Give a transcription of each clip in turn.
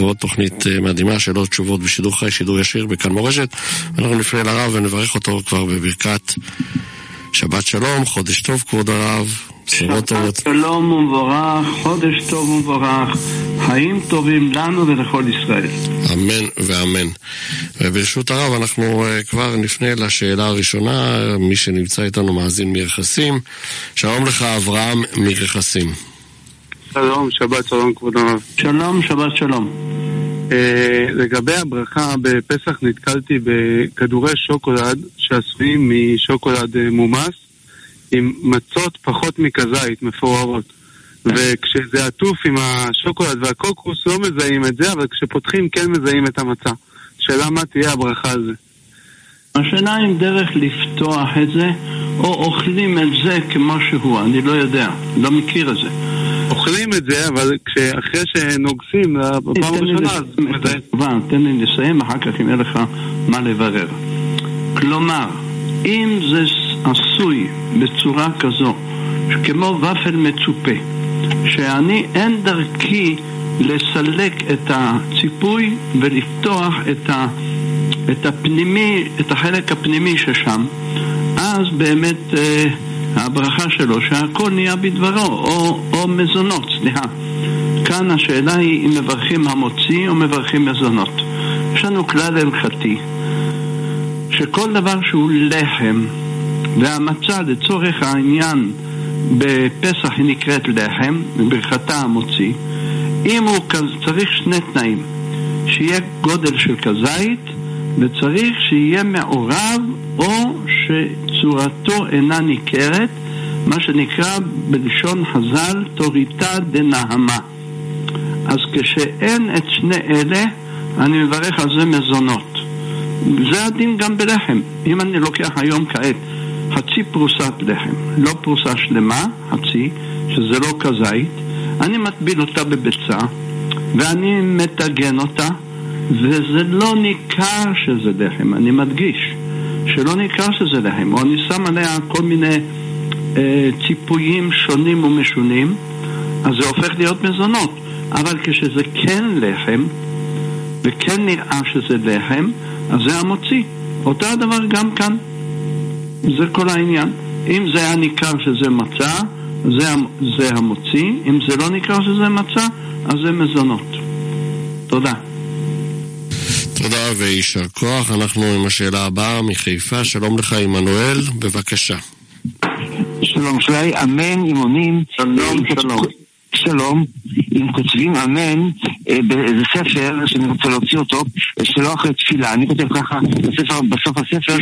ועוד תוכנית מדהימה, שאלות תשובות בשידור חי, שידור ישיר בכאן מורשת. אנחנו נפנה לרב ונברך אותו כבר בברכת שבת שלום, חודש טוב כבוד הרב, בשורות טובות. שבת שלום ומבורך, חודש טוב ומבורך, חיים טובים לנו ולכל ישראל. אמן ואמן. וברשות הרב אנחנו כבר נפנה לשאלה הראשונה, מי שנמצא איתנו מאזין מרכסים. שלום לך אברהם מרכסים. שלום, שבת שלום כבוד הרב. שלום, שבת שלום. לגבי הברכה, בפסח נתקלתי בכדורי שוקולד שעשויים משוקולד מומס עם מצות פחות מכזית מפוארות, וכשזה עטוף עם השוקולד והקוקוס לא מזהים את זה, אבל כשפותחים כן מזהים את המצה. שאלה מה תהיה הברכה על זה? השאלה אם דרך לפתוח את זה או אוכלים את זה כמו שהוא, אני לא יודע, לא מכיר את זה. אוכלים את זה, אבל אחרי שנוגסים בפעם הראשונה אז מזהים. תן לי לסיים, אחר כך אם אין לך מה לברר. כלומר, אם זה עשוי בצורה כזו כמו ופל מצופה, שאני אין דרכי לסלק את הציפוי ולפתוח את הפנימי, את החלק הפנימי ששם, אז באמת הברכה שלו שהכל נהיה בדברו, או מזונות, סליחה. כאן השאלה היא אם מברכים המוציא או מברכים מזונות. יש לנו כלל הלכתי שכל דבר שהוא לחם, והמצה לצורך העניין בפסח היא נקראת לחם, בברכתה המוציא, אם הוא צריך שני תנאים, שיהיה גודל של כזית, וצריך שיהיה מעורב או שצורתו אינה ניכרת, מה שנקרא בלשון חז"ל תוריתא דנהמה. אז כשאין את שני אלה אני מברך על זה מזונות. זה הדין גם בלחם. אם אני לוקח היום כעת חצי פרוסת לחם, לא פרוסה שלמה, חצי, שזה לא כזית, אני מטביל אותה בביצה ואני מתגן אותה, וזה לא ניכר שזה לחם. אני מדגיש שלא ניכר שזה לחם, או אני שם עליה כל מיני ציפויים שונים ומשונים, אז זה הופך להיות מזונות. אבל כשזה כן לחם וכן נראה שזה לחם, אז זה המוציא. אותו הדבר גם כאן, זה כל העניין. אם זה היה ניכר שזה מצה, זה המוציא. אם זה לא ניכר שזה מצה, אז זה מזונות. תודה. תודה וישר כוח. אנחנו עם השאלה הבאה מחיפה. שלום לך עמנואל, בבקשה. שלום שלי, אמן עם עונים. שלום, שלום. שלום, אם כותבים אמן באיזה ספר שאני רוצה להוציא אותו, שלא אחרי תפילה, אני כותב ככה בסוף הספר.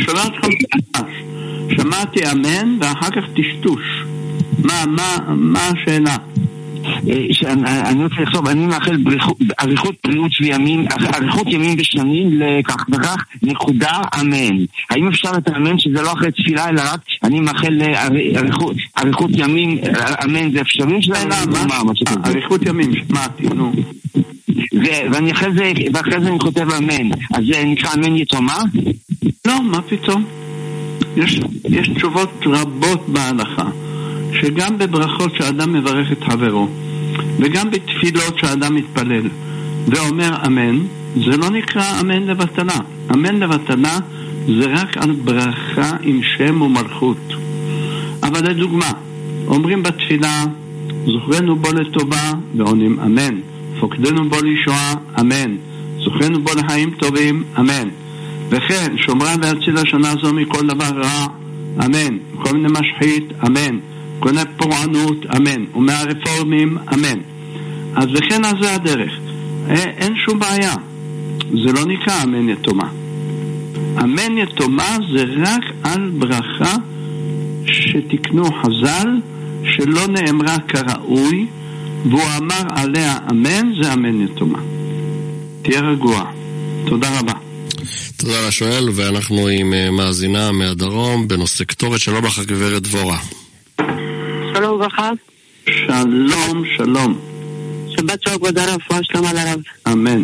שמעתי אמן ואחר כך תשטוש. מה השאלה? אני רוצה לכתוב, אני מאחל אריכות בריאות וימים, אריכות ימים ושנים לכך וכך, נקודה אמן. האם אפשר את האמן שזה לא אחרי תפילה אלא רק אני מאחל אריכות ימים, אמן זה אפשרי שלהם? אריכות ימים, שמעתי, נו. ואחרי זה אני כותב אמן, אז זה נקרא אמן יתומה? לא, מה פתאום? יש תשובות רבות בהלכה, שגם בברכות שאדם מברך את חברו, וגם בתפילות שאדם מתפלל ואומר אמן, זה לא נקרא אמן לבטלה. אמן לבטלה זה רק על ברכה עם שם ומלכות. אבל לדוגמה, אומרים בתפילה זוכרנו בו לטובה ועונים אמן, פוקדנו בו לישועה אמן, זוכרנו בו לחיים טובים אמן, וכן שומרה והציל השנה זו מכל דבר רע אמן, כל מיני משחית אמן, כל מיני פורענות אמן, ומהרפורמים אמן. אז וכן אז זה הדרך, אין שום בעיה. זה לא נקרא אמן יתומה. אמן יתומה זה רק על ברכה שתקנו חז"ל שלא נאמרה כראוי, והוא אמר עליה אמן, זה אמן יתומה. תהיה רגוע. תודה רבה. תודה לשואל, ואנחנו עם מאזינה מהדרום בנושא קטורת. שלום לך גברת דבורה. שלום וברכה. שלום, שלום. שבת שלום כבוד הרב, רפואה שלמה לרב. אמן.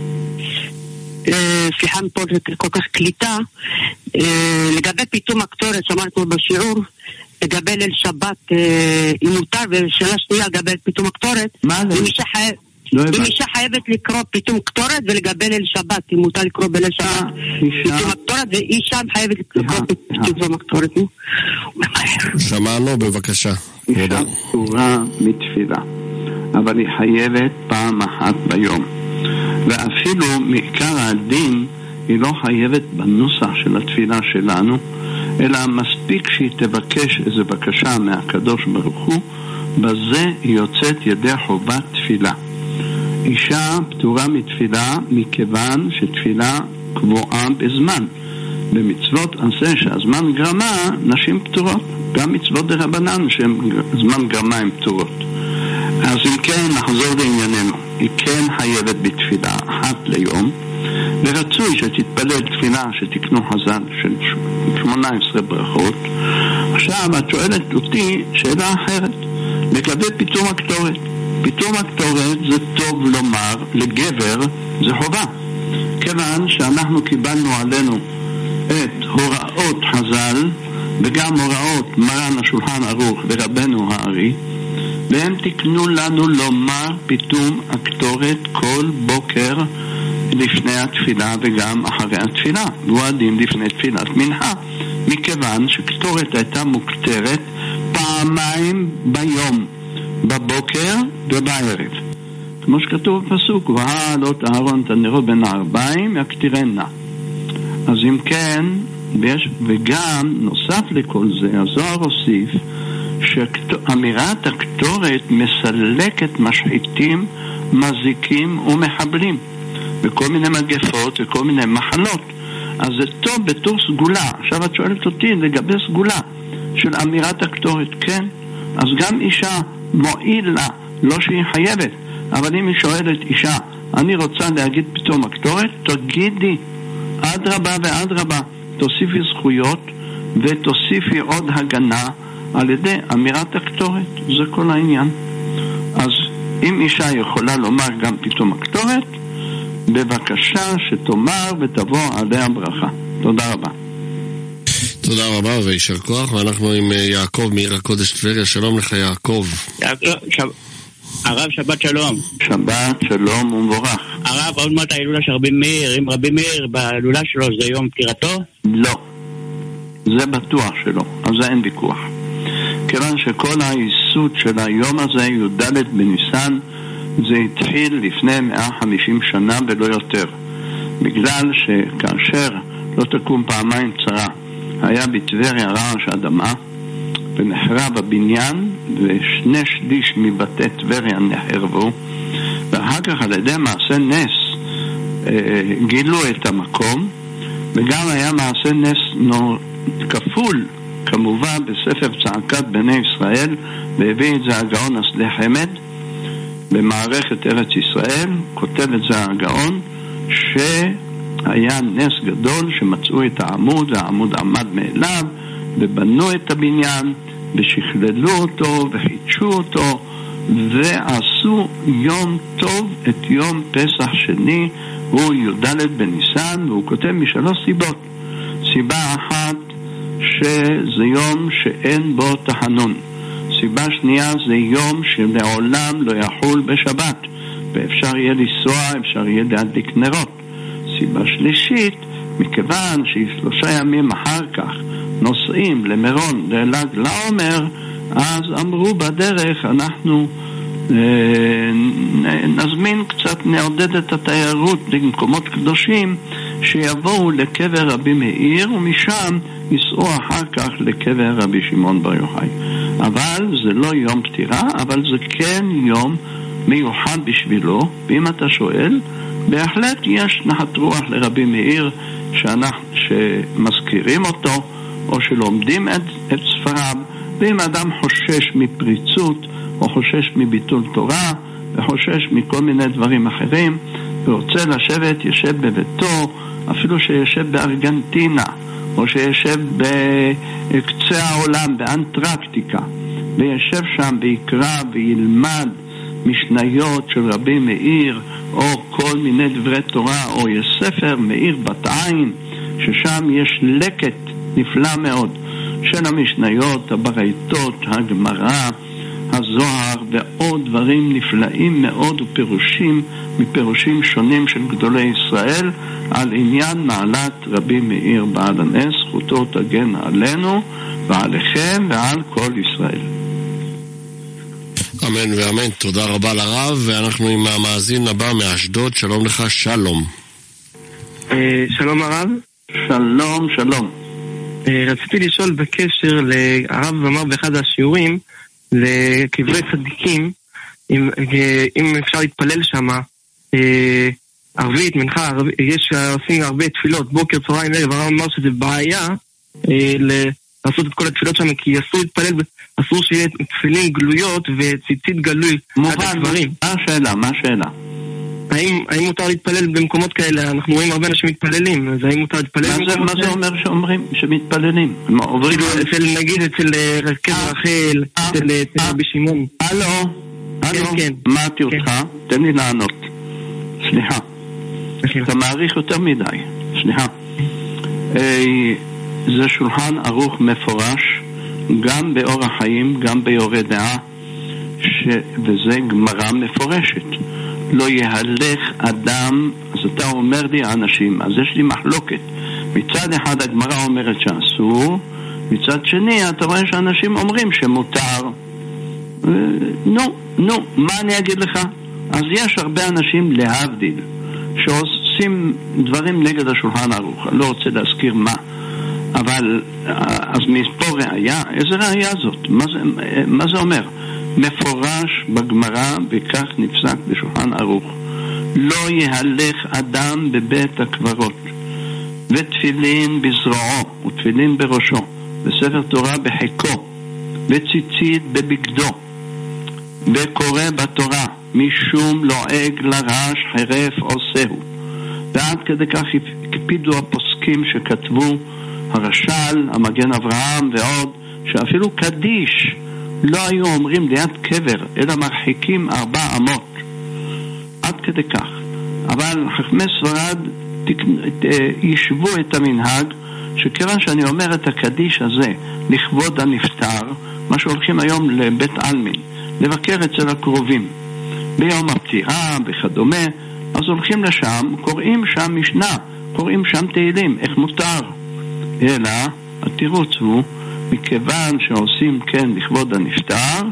סליחה מפה כל כך קליטה. לגבי פיתום הקטורת שאמרנו בשיעור, לגבי ליל שבת אם מותר, ושאלה שנייה לגבי פיתום הקטורת, מה זה? אם אישה חייבת לקרוא פתאום קטורת ולגבי ליל שבת, אם מותר לקרוא בליל שבת פתאום הקטורת, ואישה חייבת לקרוא פתאום הקטורת. שמענו, בבקשה. אישה פטורה מתפילה, אבל היא חייבת פעם אחת ביום, ואפילו מעיקר הדין היא לא חייבת בנוסח של התפילה שלנו, אלא מספיק שהיא תבקש איזו בקשה מהקדוש ברוך הוא, בזה היא יוצאת ידי חובת תפילה. אישה פטורה מתפילה מכיוון שתפילה קבועה בזמן. במצוות עשה שהזמן גרמה, נשים פטורות. גם מצוות דרבנן שזמן גרמה הן פטורות. אז אם כן, נחזור לענייננו. היא כן חייבת בתפילה אחת ליום, ורצוי שתתפלל תפילה שתקנו חז"ל של 18 ברכות. עכשיו את שואלת אותי שאלה אחרת לגבי פתאום הקטורת. פתאום הקטורת זה טוב לומר, לגבר זה חובה, כיוון שאנחנו קיבלנו עלינו את הוראות חז"ל וגם הוראות מרן השולחן ערוך ורבנו הארי, והם תקנו לנו לומר פתאום הקטורת כל בוקר לפני התפילה וגם אחרי התפילה, מועדים לפני תפילת מנחה, מכיוון שקטורת הייתה מוקטרת פעמיים ביום, בבוקר ובערב, כמו שכתוב בפסוק, והעלות אהרון תנרו בין הערביים יקטירנה. אז אם כן, וגם נוסף לכל זה, הזוהר הוסיף שאמירת הקטורת מסלקת משחיתים, מזיקים ומחבלים וכל מיני מגפות וכל מיני מחלות. אז זה טוב בתור סגולה. עכשיו את שואלת אותי לגבי סגולה של אמירת הקטורת. כן, אז גם אישה מועיל לה, לא שהיא חייבת, אבל אם היא שואלת אישה, אני רוצה להגיד פתאום הקטורת, תגידי, אדרבה ואדרבה, תוסיפי זכויות ותוסיפי עוד הגנה על ידי אמירת הקטורת. זה כל העניין. אז אם אישה יכולה לומר גם פתאום הקטורת, בבקשה שתאמר ותבוא עליה ברכה. תודה רבה. תודה רבה וישר כוח. ואנחנו עם יעקב מעיר הקודש טבריה. שלום לך יעקב. הרב, שבת שלום. שבת שלום ומבורך. הרב, עוד מעט ההילולה של רבי מאיר, אם רבי מאיר בהילולה שלו זה יום פטירתו? לא, זה בטוח שלא, אז זה אין ויכוח. כיוון שכל היסוד של היום הזה, י"ד בניסן, זה התחיל לפני 150 שנה ולא יותר, בגלל שכאשר לא תקום פעמיים צרה, היה בטבריה רעש אדמה ונחרב הבניין, ושני שליש מבתי טבריה נחרבו, ואחר כך על ידי מעשה נס גילו את המקום, וגם היה מעשה נס כפול כמובן בספר צעקת בני ישראל, והביא את זה הגאון השדה חמד במערכת ארץ ישראל. כותב את זה הגאון שהיה נס גדול שמצאו את העמוד, והעמוד עמד מאליו, ובנו את הבניין ושכללו אותו וחידשו אותו ועשו יום טוב, את יום פסח שני, הוא י"ד בניסן, והוא כותב משלוש סיבות. סיבה אחת שזה יום שאין בו תחנון, סיבה שנייה זה יום שלעולם לא יחול בשבת ואפשר יהיה לנסוע, אפשר יהיה להדליק נרות. סיבה שלישית, מכיוון ש3 ימים אחר כך נוסעים למירון לל"ג לעומר, אז אמרו בדרך אנחנו נזמין קצת, נעודד את התיירות למקומות קדושים, שיבואו לקבר רבי מאיר ומשם ייסעו אחר כך לקבר רבי שמעון בר יוחאי. אבל זה לא יום פטירה, אבל זה כן יום מיוחד בשבילו. ואם אתה שואל, בהחלט יש נחת רוח לרבי מאיר שמזכירים אותו או שלומדים את ספריו. ואם אדם חושש מפריצות או חושש מביטול תורה וחושש מכל מיני דברים אחרים ורוצה לשבת, ישב בביתו, אפילו שישב בארגנטינה או שישב בקצה העולם באנטרקטיקה, וישב שם ויקרא וילמד משניות של רבי מאיר או כל מיני דברי תורה, או יש ספר מאיר בת עין ששם יש לקט נפלא מאוד של המשניות, הברייתות, הגמרא, הזוהר ועוד דברים נפלאים מאוד ופירושים מפירושים שונים של גדולי ישראל על עניין מעלת רבי מאיר בעל הנס. זכותו תגן עלינו ועליכם ועל כל ישראל. אמן ואמן. תודה רבה לרב. ואנחנו עם המאזין הבא מאשדוד. שלום לך. שלום. שלום הרב. שלום, שלום. רציתי לשאול בקשר הרב אמר באחד השיעורים לקברי צדיקים, אם אפשר להתפלל שם ערבית, מנחה, יש עושים הרבה תפילות בוקר, צהריים, ערב. הרב אמר שזה בעיה לעשות את כל התפילות שם, כי אסור להתפלל, אסור שיהיה תפילים גלויות וציצית גלוי. מובן, מה השאלה? האם מותר להתפלל במקומות כאלה? אנחנו רואים הרבה אנשים מתפללים, אז האם מותר להתפלל? מה זה אומר שאומרים שמתפללים? נגיד אצל קבר רחל, אצל רבי שמעון. הלו, שמעתי אותך, תן לי לענות. סליחה, אתה מעריך יותר מדי. סליחה, זה שולחן ערוך מפורש גם באורח חיים, גם ביורה דעה, וזה גמרא מפורשת. לא יהלך אדם. אז אתה אומר לי אנשים, אז יש לי מחלוקת. מצד אחד הגמרא אומרת שאסור, מצד שני אתה רואה שאנשים אומרים שמותר. מה אני אגיד לך? אז יש הרבה אנשים להבדיל שעושים דברים נגד השולחן ערוך. אני לא רוצה להזכיר מה, אבל אז מפה ראיה. איזה ראיה זאת? מה זה אומר? מפורש בגמרא, וכך נפסק בשולחן ערוך. לא יהלך אדם בבית הקברות, ותפילין בזרועו ותפילין בראשו, וספר תורה בחיקו, וציצית בבגדו, וקורא בתורה, משום לועג לרש חרף עושהו. ועד כדי כך הקפידו הפוסקים שכתבו, הרש"ל, המגן אברהם ועוד, שאפילו קדיש לא היו אומרים ליד קבר, אלא מרחיקים 4 אמות. עד כדי כך. אבל חכמי ספרד ישבו את המנהג, שכיוון שאני אומר את הקדיש הזה לכבוד הנפטר, מה שהולכים היום לבית אלמין, לבקר אצל הקרובים, ביום הפטירה וכדומה, אז הולכים לשם, קוראים שם משנה, קוראים שם תהילים, איך מותר? אלא התירוץ הוא, מכיוון שעושים כן לכבוד הנפטר,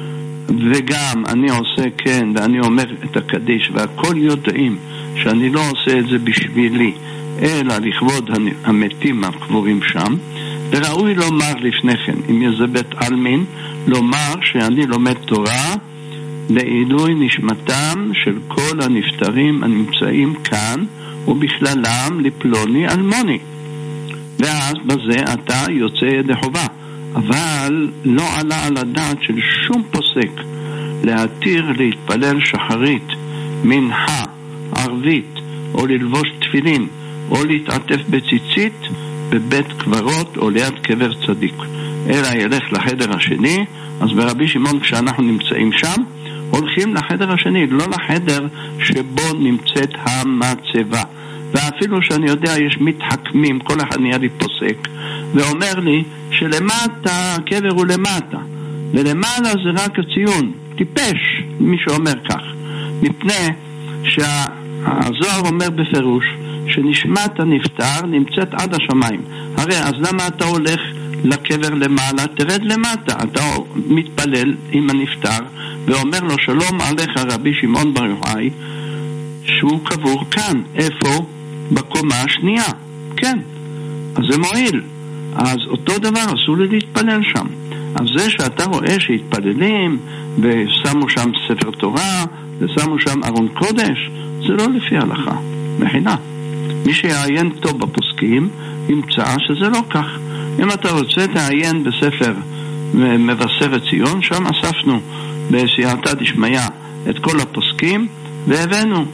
וגם אני עושה כן ואני אומר את הקדיש, והכל יודעים שאני לא עושה את זה בשבילי אלא לכבוד המתים הקבורים שם, וראוי לומר לפני כן, אם זה בית אלמין, לומר שאני לומד תורה לעילוי נשמתם של כל הנפטרים הנמצאים כאן, ובכללם לפלוני אלמוני. ואז בזה אתה יוצא ידי חובה. אבל לא עלה על הדעת של שום פוסק להתיר להתפלל שחרית, מנחה, ערבית, או ללבוש תפילין, או להתעטף בציצית בבית קברות או ליד קבר צדיק, אלא ילך לחדר השני. אז ברבי שמעון כשאנחנו נמצאים שם, הולכים לחדר השני, לא לחדר שבו נמצאת המצבה. ואפילו שאני יודע, יש מתחכמים, כל אחד נהיה לי פוסק ואומר לי שלמטה, הקבר הוא למטה ולמעלה זה רק הציון. טיפש מי שאומר כך, מפני שהזוהר אומר בפירוש שנשמת הנפטר נמצאת עד השמיים. הרי אז למה אתה הולך לקבר למעלה? תרד למטה. אתה מתפלל עם הנפטר ואומר לו שלום עליך רבי שמעון בר יוחאי, שהוא קבור כאן. איפה? בקומה השנייה. כן, אז זה מועיל. אז אותו דבר אסור לי להתפלל שם. אז זה שאתה רואה שהתפללים ושמו שם ספר תורה ושמו שם ארון קודש, זה לא לפי ההלכה, מחילה. מי שיעיין טוב בפוסקים ימצא שזה לא כך. אם אתה רוצה תעיין בספר מבשרת ציון, שם אספנו בסייעתא דשמיא את כל הפוסקים והבאנו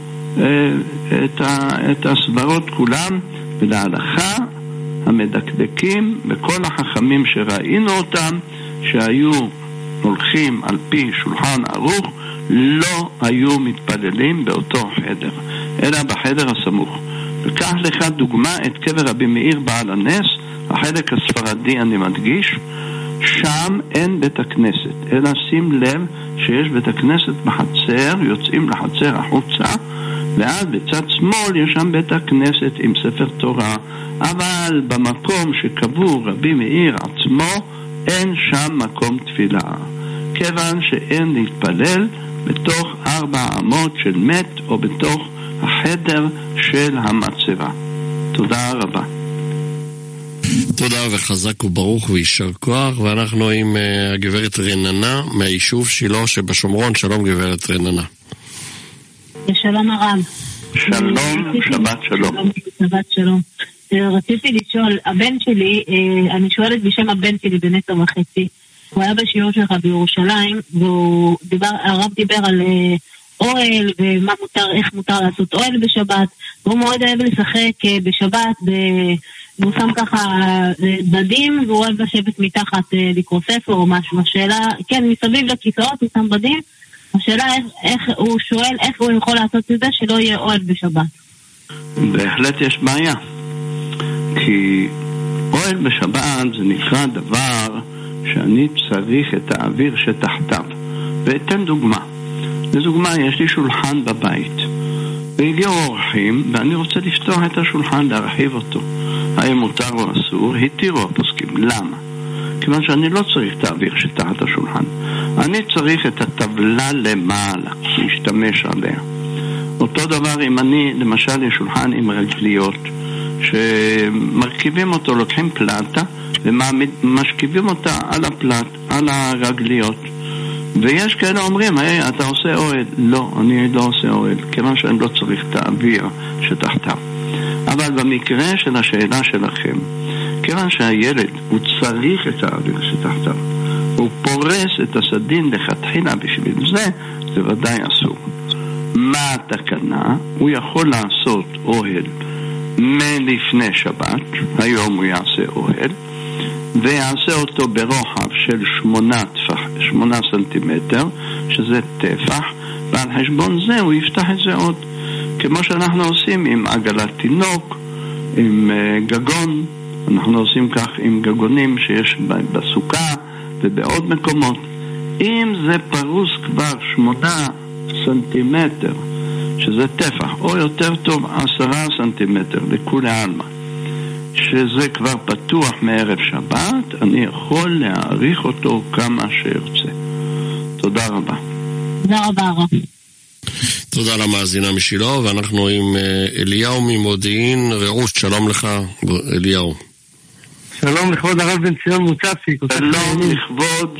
את הסברות כולם, ולהלכה המדקדקים וכל החכמים שראינו אותם שהיו הולכים על פי שולחן ערוך, לא היו מתפללים באותו חדר אלא בחדר הסמוך. וכך לך דוגמה את קבר רבי מאיר בעל הנס, החלק הספרדי אני מדגיש, שם אין בית הכנסת, אלא שים לב שיש בית הכנסת בחצר, יוצאים לחצר החוצה, ואז בצד שמאל יש שם בית הכנסת עם ספר תורה, אבל במקום שקבור רבי מאיר עצמו אין שם מקום תפילה, כיוון שאין להתפלל בתוך 4 אמות של מת או בתוך החדר של המצבה. תודה רבה. תודה וחזק וברוך וישר כוח. ואנחנו עם הגברת רננה מהיישוב שילה שבשומרון. שלום גברת רננה. שלום הרב. שלום, שבת שלום. שבת שלום. רציתי לשאול, הבן שלי, אני שואלת בשם הבן שלי בן 10.5, הוא היה בשיעור שלך בירושלים, והרב דיבר על אוהל ומה מותר, איך מותר לעשות אוהל בשבת, והוא מאוד אוהב לשחק בשבת, והוא שם ככה בדים, והוא אוהב לשבת מתחת לקרוא ספר או משהו. השאלה, כן, מסביב לכיסאות הוא שם בדים, השאלה איך הוא שואל איך הוא יכול לעשות את זה שלא יהיה אוהל בשבת. בהחלט יש בעיה, כי אוהל בשבת זה נקרא דבר שאני צריך את האוויר שתחתיו. ואתן דוגמה. לדוגמה, יש לי שולחן בבית והגיעו אורחים ואני רוצה לפתוח את השולחן, להרחיב אותו. האם מותר או אסור? התירו הפוסקים. למה? כיוון שאני לא צריך את האוויר שתחת השולחן, אני צריך את הטבלה למעלה להשתמש עליה. אותו דבר אם אני למשל יש שולחן עם רגליות שמרכיבים אותו, לוקחים פלטה ומשכיבים אותה על הפלט, על הרגליות, ויש כאלה אומרים, היי, אתה עושה אוהל. לא, אני לא עושה אוהל, כיוון שאני לא צריך את האוויר שתחתיו. אבל במקרה של השאלה שלכם, כיוון שהילד הוא צריך את האוויר שתחתיו, הוא פורס את הסדין לכתחילה בשביל זה, זה ודאי אסור. מה התקנה? הוא יכול לעשות אוהל מלפני שבת, היום הוא יעשה אוהל, ויעשה אותו ברוחב של 8 סנטימטר, שזה טפח, ועל חשבון זה הוא יפתח את זה עוד, כמו שאנחנו עושים עם עגלת תינוק, עם גגון. אנחנו עושים כך עם גגונים שיש בסוכה ובעוד מקומות. אם זה פרוס כבר 8 סנטימטר, שזה טפח, או יותר טוב 10 סנטימטר לכולי עלמא, שזה כבר פתוח מערב שבת, אני יכול להאריך אותו כמה שירצה. תודה רבה. תודה רבה הרב. תודה למאזינה משילה. ואנחנו עם אליהו ממודיעין רעות. שלום לך אליהו. שלום לכבוד הרב בן ציון מוצפי. שלום לכבוד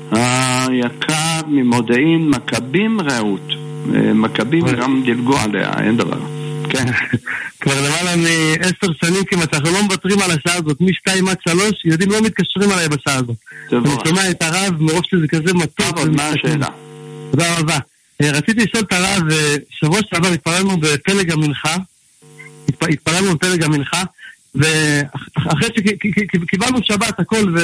היקר ממודיעין מכבים רעות. מכבים גם דילגו עליה, אין דבר. כן. כבר למעלה מ10 שנים כמעט, אנחנו לא מוותרים על השעה הזאת, מ2 עד 3, ילדים לא מתקשרים עליי בשעה הזאת. אני שומע את הרב, מרוב שזה כזה מתוק. מה השאלה? תודה רבה. רציתי לשאול את הרב, שבוע שעבר התפללנו בפלג המנחה, ואחרי שקיבלנו שבת הכל,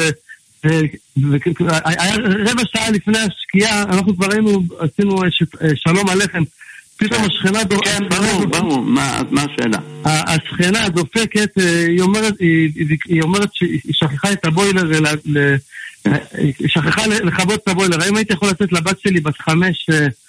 והיה רבע שעה לפני השקיעה, אנחנו כבר עשינו שלום עליכם, פתאום השכנה כן, ברור, מה השאלה? השכנה דופקת, היא אומרת שהיא שכחה את הבוילר, שכחה לכבות את הבוילר. האם הייתי יכול לתת לבת שלי בת 5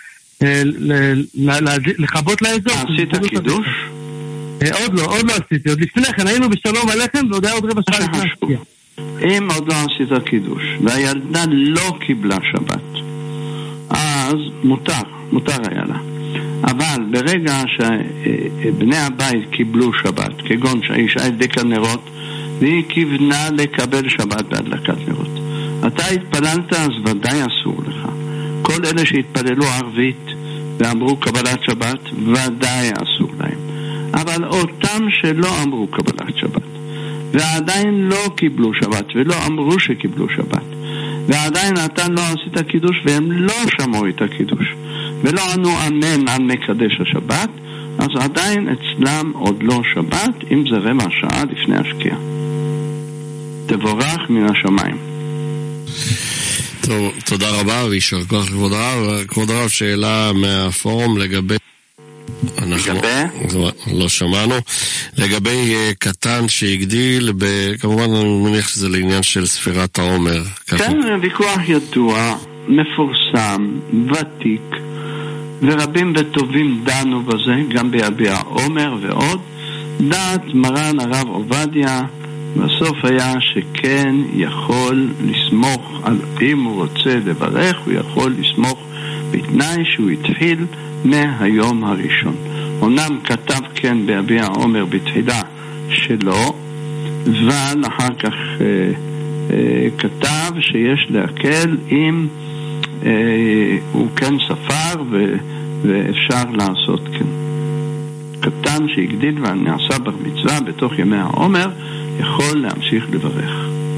לכבות לאזור? עשית קידוש? עוד לא עשיתי, עוד לפני כן היינו בשלום עליכם ועוד היה עוד רבע שעה לפני השקיעה. אם עוד לא עשית קידוש והילדה לא קיבלה שבת, אז מותר היה לה. אבל ברגע שבני הבית קיבלו שבת, כגון שהאישה הדליקה נרות והיא כיוונה לקבל שבת בהדלקת נרות, אתה התפללת, אז ודאי אסור לך. כל אלה שהתפללו ערבית ואמרו קבלת שבת, ודאי אסור להם. אבל אותם שלא אמרו קבלת שבת ועדיין לא קיבלו שבת ולא אמרו שקיבלו שבת, ועדיין אתה לא עשית קידוש והם לא שמעו את הקידוש ולא ענו אמן על מקדש השבת, אז עדיין אצלם עוד לא שבת, אם זה רבע שעה לפני השקיעה. תבורך מן השמיים. טוב, תודה רבה וישר כוח כבוד הרב. כבוד הרב, שאלה מהפורום לגבי... לא שמענו. לגבי קטן שהגדיל, כמובן אני מניח שזה לעניין של ספירת העומר. כן, ויכוח ידוע, מפורסם, ותיק, ורבים וטובים דנו בזה, גם ביביע עומר ועוד. דעת מרן הרב עובדיה בסוף היה שכן יכול לסמוך על, אם הוא רוצה לברך, הוא יכול לסמוך בתנאי שהוא התחיל מהיום הראשון. אומנם כתב כן ביביע עומר בתחילה שלו, אבל אחר כך כתב שיש להקל אם הוא כן ספר ואפשר לעשות כן. קטן שהגדיל ונעשה בר מצווה בתוך ימי העומר יכול להמשיך לברך.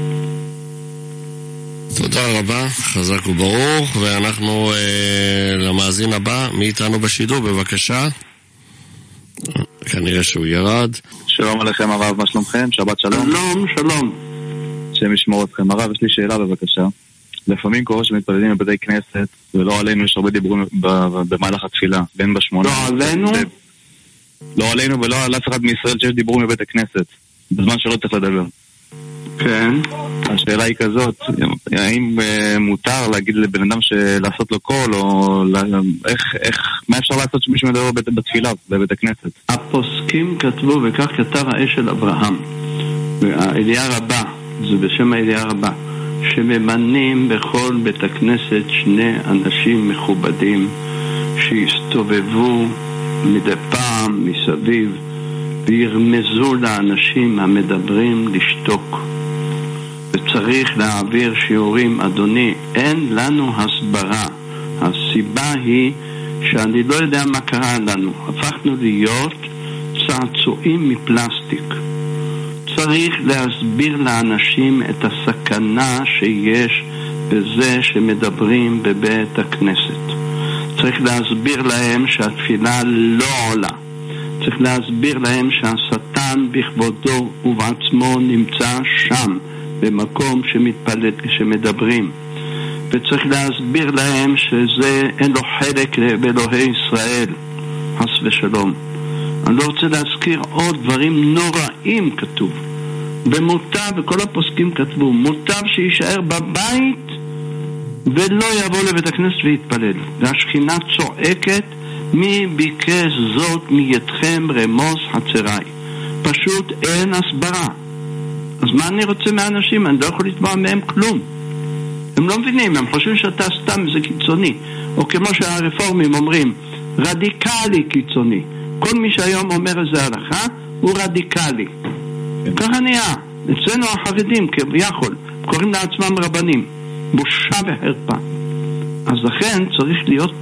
תודה רבה, חזק וברוך. ואנחנו למאזין הבא, מי איתנו בשידור? בבקשה. כנראה שהוא ירד. שלום עליכם הרב, מה שלומכם? שבת שלום. שלום, שלום. שם ישמור אתכם. הרב, יש לי שאלה בבקשה. לפעמים קורה שמתפללים בבתי כנסת, ולא עלינו, יש הרבה דיבורים במהלך התפילה, בין בשמונה. לא עלינו? לא עלינו ולא על אף אחד מישראל שיש דיבורים בבית הכנסת, בזמן שלא צריך לדבר. כן. השאלה היא כזאת, האם מותר להגיד לבן אדם לעשות לו קול, או מה אפשר לעשות שמישהו מדבר בתפילה, בבית הכנסת? הפוסקים כתבו, וכך כתב האש של אברהם, והידיעה רבה, זה בשם הידיעה רבה, שממנים בכל בית הכנסת שני אנשים מכובדים שהסתובבו מדי פעם מסביב וירמזו לאנשים המדברים לשתוק. וצריך להעביר שיעורים, אדוני, אין לנו הסברה. הסיבה היא שאני לא יודע מה קרה לנו. הפכנו להיות צעצועים מפלסטיק. צריך להסביר לאנשים את הסכנה שיש בזה שמדברים בבית הכנסת. צריך להסביר להם שהתפילה לא עולה. צריך להסביר להם שהשטן בכבודו ובעצמו נמצא שם, במקום שמדברים. וצריך להסביר להם שזה אין לו חלק באלוהי ישראל, חס ושלום. אני לא רוצה להזכיר עוד דברים נוראים כתוב. במוטב, וכל הפוסקים כתבו, מוטב שישאר בבית ולא יבוא לבית הכנסת ויתפלל. והשכינה צועקת, מי ביקש זאת מידכם רמוס חצריי. פשוט אין הסברה. אז מה אני רוצה מהאנשים? אני לא יכול לתבוע מהם כלום. הם לא מבינים, הם חושבים שאתה סתם איזה קיצוני, או כמו שהרפורמים אומרים, רדיקלי קיצוני. כל מי שהיום אומר איזה הלכה הוא רדיקלי. ככה נהיה. אצלנו החרדים כביכול קוראים לעצמם רבנים. בושה וחרפה. אז לכן צריך להיות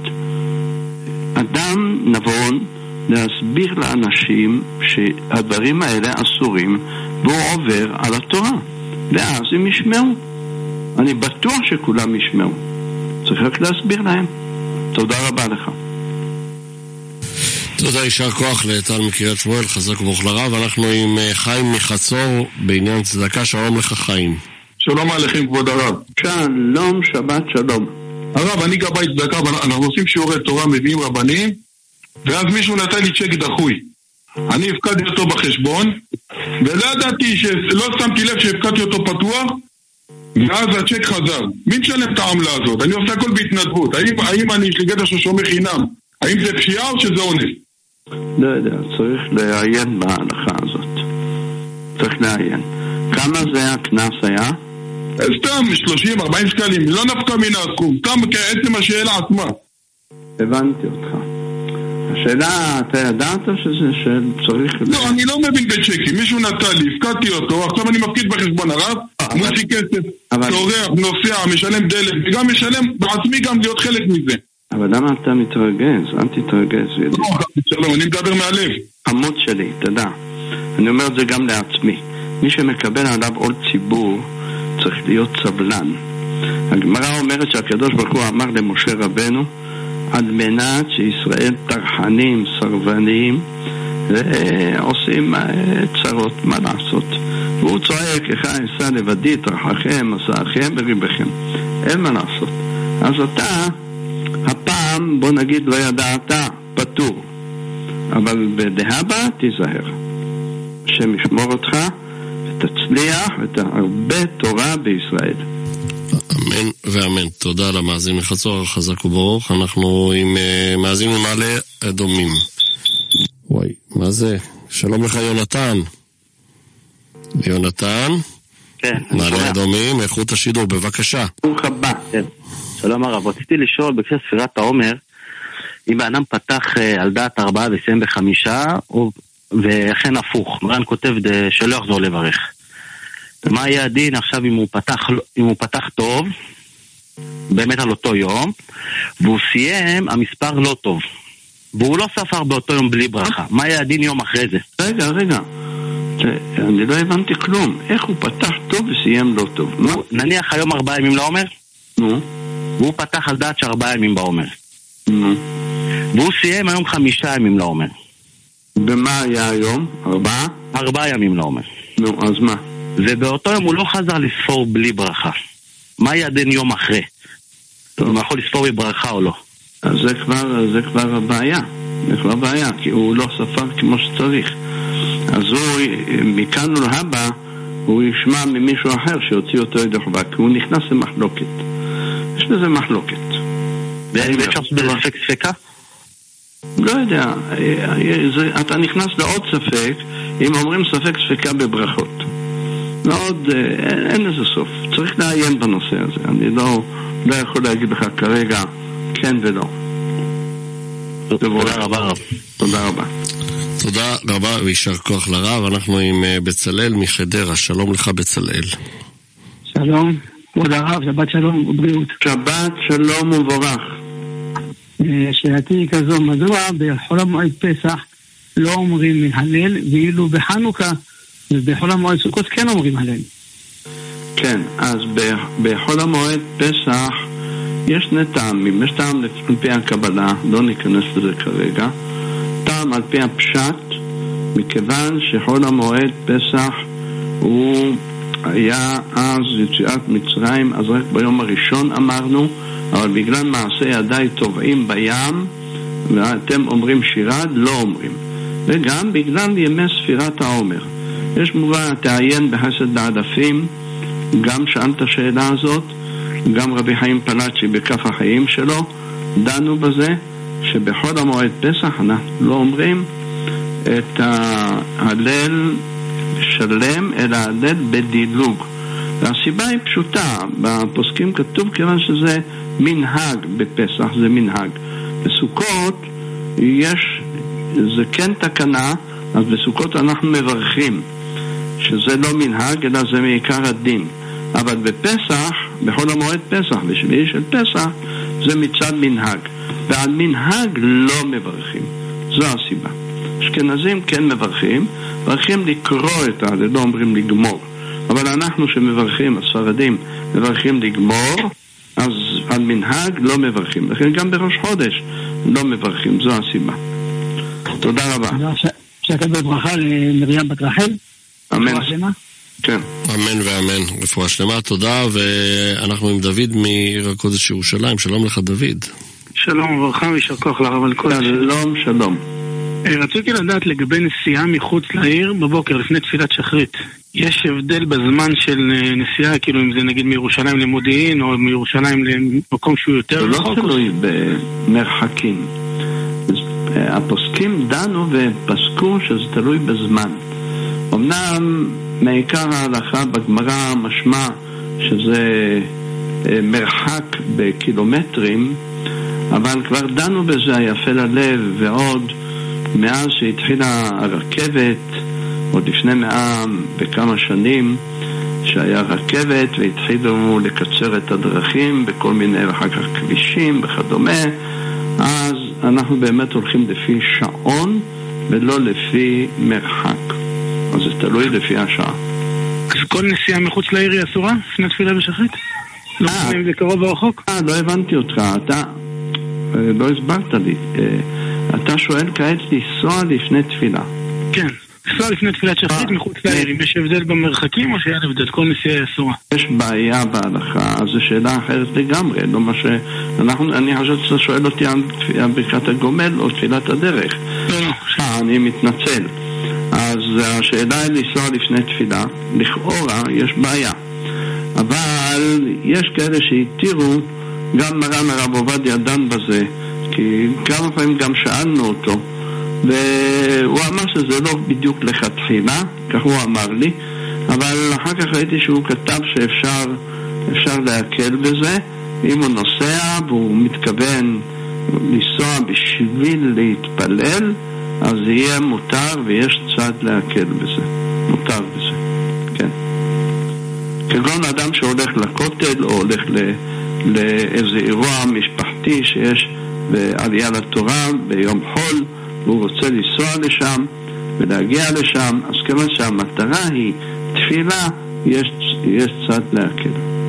אדם נבון להסביר לאנשים שהדברים האלה אסורים והוא עובר על התורה, ואז הם ישמעו. אני בטוח שכולם ישמעו. צריך רק להסביר להם. תודה רבה לך. תודה, יישר כוח לטל מקריית שמואל, חזק וברוך לרב. אנחנו עם חיים מחצור בעניין צדקה. שלום לך חיים. שלום עליכם כבוד הרב. שלום, שבת שלום. הרב, אני גבאי צדקה, אנחנו עושים שיעורי תורה, מביאים רבנים, ואז מישהו נתן לי צ'ק דחוי. אני הפקדתי אותו בחשבון, ולא ידעתי, לא שמתי לב שהפקדתי אותו פתוח, ואז הצ'ק חזר. מי משלם את העמלה הזאת? אני עושה הכל בהתנדבות. האם אני גדע ששומר חינם? האם זה פשיעה או שזה עונש? לא יודע, צריך לעיין בהלכה הזאת. צריך לעיין. כמה זה הכנס היה? סתם 30-40 שקלים, לא נפקא מן הסכום, סתם כעצם השאלה עצמה. הבנתי אותך. השאלה, אתה ידעת שזה שצריך... לא, אני לא מבין בצ'קים, מישהו נתן לי, הפקדתי אותו, עכשיו אני מפקיד בחשבון הרב, מוציא כסף, צורח, נוסע, משלם דלק, וגם משלם בעצמי גם להיות חלק מזה. אבל למה אתה מתרגז? אל תתרגז. לא, שלום, אני מדבר מהלב. עמוד שלי, תדע. אני אומר את זה גם לעצמי. מי שמקבל עליו עול ציבור צריך להיות סבלן. הגמרא אומרת שהקדוש ברוך הוא אמר למשה רבנו על מנת שישראל טרחנים, סרבנים ועושים צרות, מה לעשות? והוא צועק, איך אעשה לבדי טרחכם, מסעכם וריבכם. אין מה לעשות. אז אתה הפעם, בוא נגיד, לא ידעת, פטור. אבל בדהבה תיזהר. השם ישמור אותך ותצליח ותרבה תורה בישראל. אמן ואמן. תודה למאזין מחצור, חזק וברוך. אנחנו עם מאזין ממעלה אדומים. וואי, מה זה? שלום לך יונתן. יונתן? כן. מעלה אדומים, איכות השידור, בבקשה. ברוך הבא. כן. שלום הרב, רציתי לשאול בקשר ספירת העומר, אם האדם פתח על דעת 4 וסיים ב5, וכן הפוך, מרן כותב שלא יחזור לברך. מה יהיה הדין עכשיו אם הוא פתח טוב, באמת על אותו יום, והוא סיים המספר לא טוב, והוא לא ספר באותו יום בלי ברכה? מה יהיה הדין יום אחרי זה? רגע. אני לא הבנתי כלום. איך הוא פתח טוב וסיים לא טוב? נניח היום 4 ימים לעומר? נו. והוא פתח על דעת ש4 ימים בעומר. נו. והוא סיים היום 5 ימים לעומר. ומה היה היום? 4? 4 ימים לעומר. נו, אז מה? ובאותו יום הוא לא חזר לספור בלי ברכה. מה יהיה הדין יום אחרי? אם הוא יכול לספור בברכה או לא? אז זה כבר הבעיה. זה כבר בעיה, כי הוא לא ספר כמו שצריך. אז הוא, מכאן ולהבא, הוא ישמע ממישהו אחר שיוציא אותו ידי חובה, כי הוא נכנס למחלוקת. יש לזה מחלוקת. ואין אפשר בספק ספקה? לא יודע, אתה נכנס לעוד ספק, אם אומרים ספק ספקה בברכות. אין לזה סוף. צריך לעיין בנושא הזה. אני לא יכול להגיד לך כרגע כן ולא. תודה רבה רב. תודה רבה. תודה רבה וישר כוח לרב. אנחנו עם בצלאל מחדרה. שלום לך בצלאל. שלום, כבוד הרב, שבת שלום ובריאות. שבת שלום וברך. שאלתי היא כזו, מדוע בחול המועד פסח לא אומרים הלל, ואילו בחנוכה ובחול המועד סוכות כן אומרים הלל? כן, אז בחול המועד פסח יש שני טעמים. יש טעם על פי הקבלה, לא ניכנס לזה כרגע. טעם על פי הפשט, מכיוון שחול המועד פסח הוא היה אז יציאת מצרים, אז רק ביום הראשון אמרנו, אבל בגלל מעשה ידיי טובעים בים, ואתם אומרים שירד, לא אומרים. וגם בגלל ימי ספירת העומר. יש מובן, תעיין בחסד העדפים, גם שאלת השאלה הזאת, גם רבי חיים פלאצ'י בכף החיים שלו, דנו בזה, שבחול המועד פסח אנחנו לא אומרים את ההלל שלם, אלא הלל בדילוג. והסיבה היא פשוטה, בפוסקים כתוב כיוון שזה מנהג בפסח, זה מנהג. בסוכות זה כן תקנה, אז בסוכות אנחנו מברכים, שזה לא מנהג, אלא זה מעיקר הדין. אבל בפסח, בחול המועד פסח, בשביעי של פסח, זה מצד מנהג. ועל מנהג לא מברכים. זו הסיבה. אשכנזים כן מברכים לקרוא את ההלל, לא אומרים לגמור. אבל אנחנו שמברכים, הספרדים, מברכים לגמור, אז על מנהג לא מברכים. לכן גם בראש חודש לא מברכים. זו הסיבה. תודה רבה. שקבל ברכה למרים בת רחל. אמן. כן. אמן ואמן. רפואה שלמה, תודה. ואנחנו עם דוד מעיר הקודש ירושלים. שלום לך דוד. שלום וברכה וישר כוח לרב על קודש. שלום. רציתי לדעת לגבי נסיעה מחוץ לעיר בבוקר לפני תפילת שחרית. יש הבדל בזמן של נסיעה, כאילו אם זה נגיד מירושלים למודיעין או מירושלים למקום שהוא יותר רחוק? זה לא תלוי במרחקים. הפוסקים דנו ופסקו שזה תלוי בזמן. אמנם מעיקר ההלכה בגמרא משמע שזה מרחק בקילומטרים, אבל כבר דנו בזה היפה ללב, ועוד מאז שהתחילה הרכבת, עוד לפני 100 וכמה שנים שהיה רכבת והתחילו לקצר את הדרכים בכל מיני ואחר כך כבישים וכדומה, אז אנחנו באמת הולכים לפי שעון ולא לפי מרחק, אז זה תלוי לפי השעה. אז כל נסיעה מחוץ לעיר היא אסורה לפני תפילה בשחרית? לא משנה זה קרוב או רחוק? לא הבנתי אותך, אתה לא הסברת לי. אתה שואל כעת לנסוע לפני תפילה. כן. לנסוע לפני תפילת שחרית מחוץ לעיר, אם יש הבדל במרחקים או שאין הבדל, כל נסיעה אסורה? יש בעיה בהלכה, אז זו שאלה אחרת לגמרי, לא מה אני חושב שאתה שואל אותי על ברכת הגומל או תפילת הדרך. אני מתנצל. אז השאלה היא לנסוע לפני תפילה, לכאורה יש בעיה. אבל יש כאלה שהתירו, גם מרן הרב עובדיה דן בזה, כי כמה פעמים גם שאלנו אותו, והוא אמר שזה לא בדיוק לכתחילה, כך הוא אמר לי, אבל אחר כך ראיתי שהוא כתב שאפשר להקל בזה, אם הוא נוסע והוא מתכוון לנסוע בשביל להתפלל, אז יהיה מותר ויש צד להקל בזה, מותר בזה, כן. כגון אדם שהולך לכותל או הולך לאיזה אירוע משפחתי שיש בעלייה לתורה ביום חול, והוא רוצה לנסוע לשם ולהגיע לשם, אז כיוון שהמטרה היא תפילה, יש צד להקל.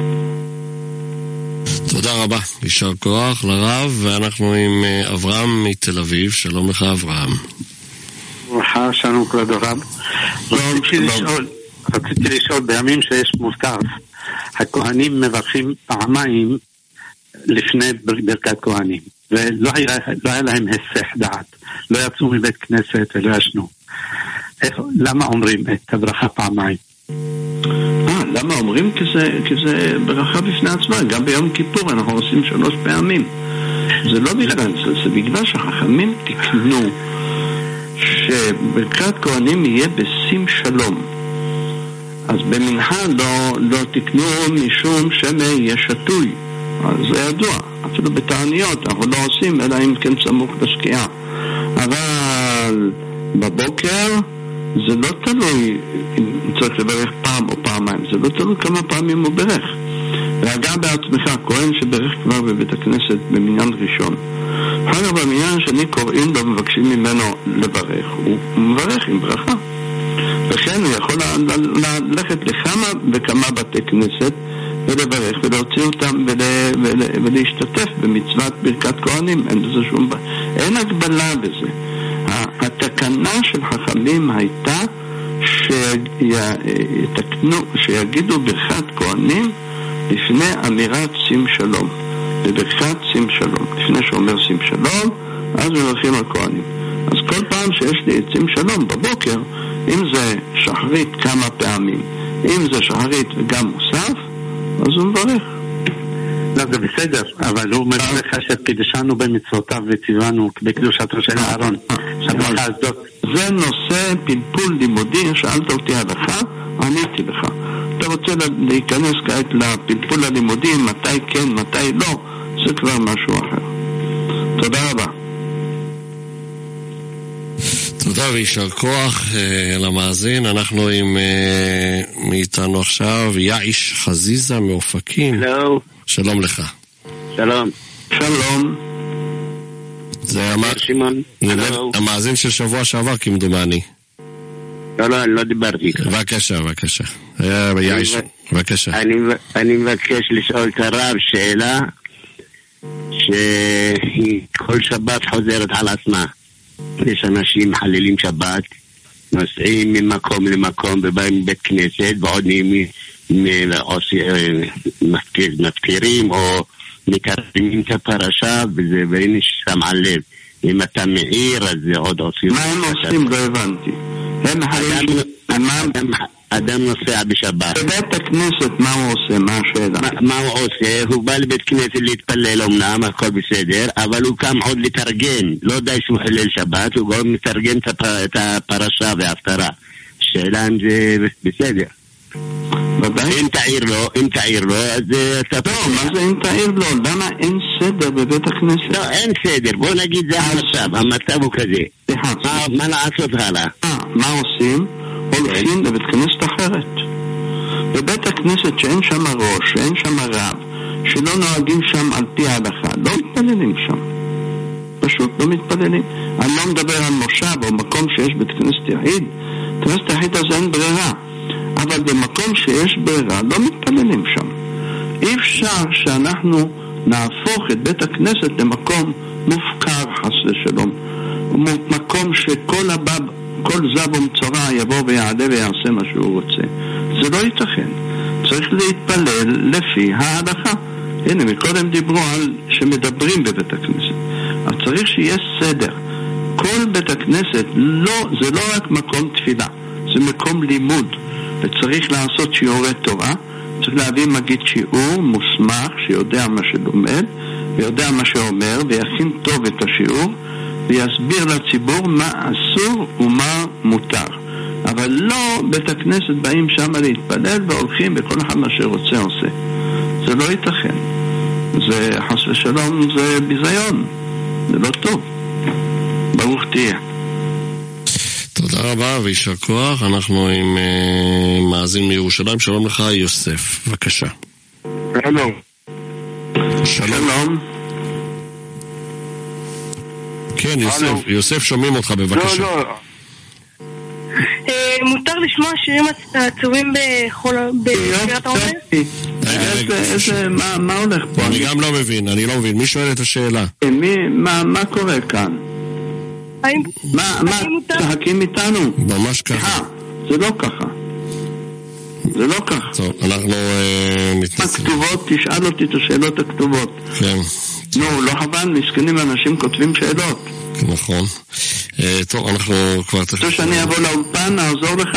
תודה רבה, יישר כוח לרב, ואנחנו עם אברהם מתל אביב. שלום לך אברהם. ברכה, שלום כבוד הרב. רציתי לשאול, בימים שיש מוסף, הכהנים מברכים פעמיים לפני ברכת כהנים, ולא היה להם היסח דעת, לא יצאו מבית כנסת ולא ישנו. למה אומרים את הברכה פעמיים? למה אומרים? כי זה ברכה בפני עצמה. גם ביום כיפור אנחנו עושים 3 פעמים. זה לא בגלל זה בגלל שהחכמים תקנו שברכת כהנים יהיה בשים שלום. אז במנחה לא תקנו משום שמא יהיה שטוי. אז זה ידוע, אפילו בתעניות אנחנו לא עושים אלא אם כן סמוך לשקיעה. אבל בבוקר זה לא תלוי אם צריך לברך פעם או פעמיים, זה לא תלוי כמה פעמים הוא ברך. ואגב בעצמך, כהן שברך כבר בבית הכנסת במניין ראשון, אחר כך במניין השני קוראים לו, מבקשים ממנו לברך, הוא מברך עם ברכה. וכן הוא יכול ללכת לכמה וכמה בתי כנסת ולברך ולהוציא אותם ולהשתתף במצוות ברכת כהנים. אין בזה שום בעיה, אין הגבלה בזה. התקנה של חכמים הייתה שיגידו ברכת כהנים לפני אמירת שים שלום, בברכת שים שלום, לפני שאומר שים שלום אז מברכים על כהנים. אז כל פעם שיש לי את שים שלום בבוקר, אם זה שחרית כמה פעמים, אם זה שחרית וגם מוסף, אז הוא מברך. לא, זה בסדר, אבל הוא אומר לך שקידשנו במצוותיו וציוונו בקדושתו של אהרון. זה נושא פלפול לימודי, שאלת אותי הלכה, עניתי לך. אתה רוצה להיכנס כעת לפלפול הלימודי, מתי כן, מתי לא, זה כבר משהו אחר. תודה רבה. תודה וישר כוח למאזין. אנחנו עם מאיתנו עכשיו יאיש חזיזה מאופקים. שלום לך. שלום. שלום. זה המאזין של שבוע שעבר כמדומני. לא, אני לא דיברתי. בבקשה. יאיש, בבקשה. אני מבקש לשאול את הרב שאלה שהיא כל שבת חוזרת על עצמה. יש אנשים מחללים שבת, נוסעים ממקום למקום ובאים בית כנסת ועוד מפקירים או מקרבים את הפרשה, ואין שם על לב. אם אתה מעיר אז זה עוד עושים. מה הם עושים? לא הבנתי. אדם נוסע בשבת בבית הכנסת, מה הוא עושה? מה השאלה? מה הוא עושה? הוא בא לבית כנסת להתפלל, אמנם הכל בסדר, אבל הוא קם עוד לתרגן. לא די שהוא חלל שבת, הוא גם מתרגן את הפרשה וההפטרה. שאלה אם זה בסדר. אם תעיר לו, אז אתה... לא, מה זה אם תעיר לו? למה אין סדר בבית הכנסת? לא, אין סדר. בוא נגיד זה המצב הוא כזה. מה לעשות הלאה? מה עושים? הולכים לבית כנסת אחרת. בבית הכנסת שאין שם ראש, שאין שם רב, שלא נוהגים שם על פי ההלכה, לא מתפללים שם. פשוט לא מתפללים. אני לא מדבר על מושב או מקום שיש בית כנסת יחיד. כנסת יחיד אז אין ברירה. אבל במקום שיש ברירה לא מתפללים שם. אי אפשר שאנחנו נהפוך את בית הכנסת למקום מופקר חס ושלום, מקום שכל הבא כל זב ומצורע יבוא ויעלה ויעשה מה שהוא רוצה. זה לא ייתכן. צריך להתפלל לפי ההלכה. הנה, מקודם דיברו על שמדברים בבית הכנסת. אז צריך שיהיה סדר. כל בית הכנסת זה לא רק מקום תפילה, זה מקום לימוד. וצריך לעשות שיעורי תורה, צריך להביא מגיד שיעור מוסמך שיודע מה שלומד ויודע מה שאומר ויכין טוב את השיעור ויסביר לציבור מה אסור ומה מותר. אבל לא בית הכנסת באים שם להתפלל והולכים וכל אחד מה שרוצה עושה. זה לא ייתכן. זה חס ושלום, זה ביזיון. זה לא טוב. ברוך תהיה. תודה רבה וישר כוח. אנחנו עם מאזין מירושלים. שלום לך יוסף, בבקשה. שלום. שלום. כן, יוסף, שומעים אותך, בבקשה. לא. מותר לשמוע שירים עצובים בקריאת העומר? מה הולך פה? אני גם לא מבין, מי שואל את השאלה? מה קורה כאן? מה, תחכים איתנו? ממש ככה. זה לא ככה. זה לא ככה. טוב, אנחנו מתנצלים. הכתובות, תשאל אותי את השאלות הכתובות. כן. נו, לא חבל, מסכנים אנשים כותבים שאלות. נכון. טוב, אנחנו כבר... רוצה שאני אבוא לאולפן, נעזור לך.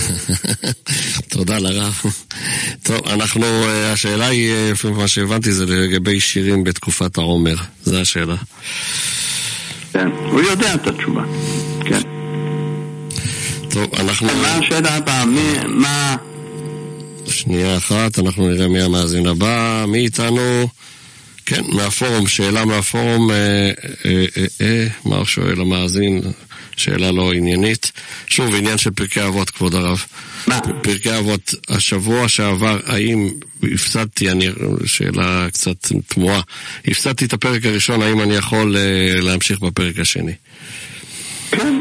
תודה לרב. טוב, אנחנו... השאלה היא, לפי מה שהבנתי, זה לגבי שירים בתקופת העומר. זו השאלה. כן, הוא יודע את התשובה. כן. טוב, אנחנו... מה השאלה הבאה? מה... שנייה אחת, אנחנו נראה מי המאזין הבא. מי איתנו? כן, מהפורום, שאלה מהפורום, מה שואל המאזין? שאלה לא עניינית. שוב, עניין של פרקי אבות, כבוד הרב. מה? פרקי אבות, השבוע שעבר, האם הפסדתי, שאלה קצת תמוהה, הפסדתי את הפרק הראשון, האם אני יכול להמשיך בפרק השני? כן,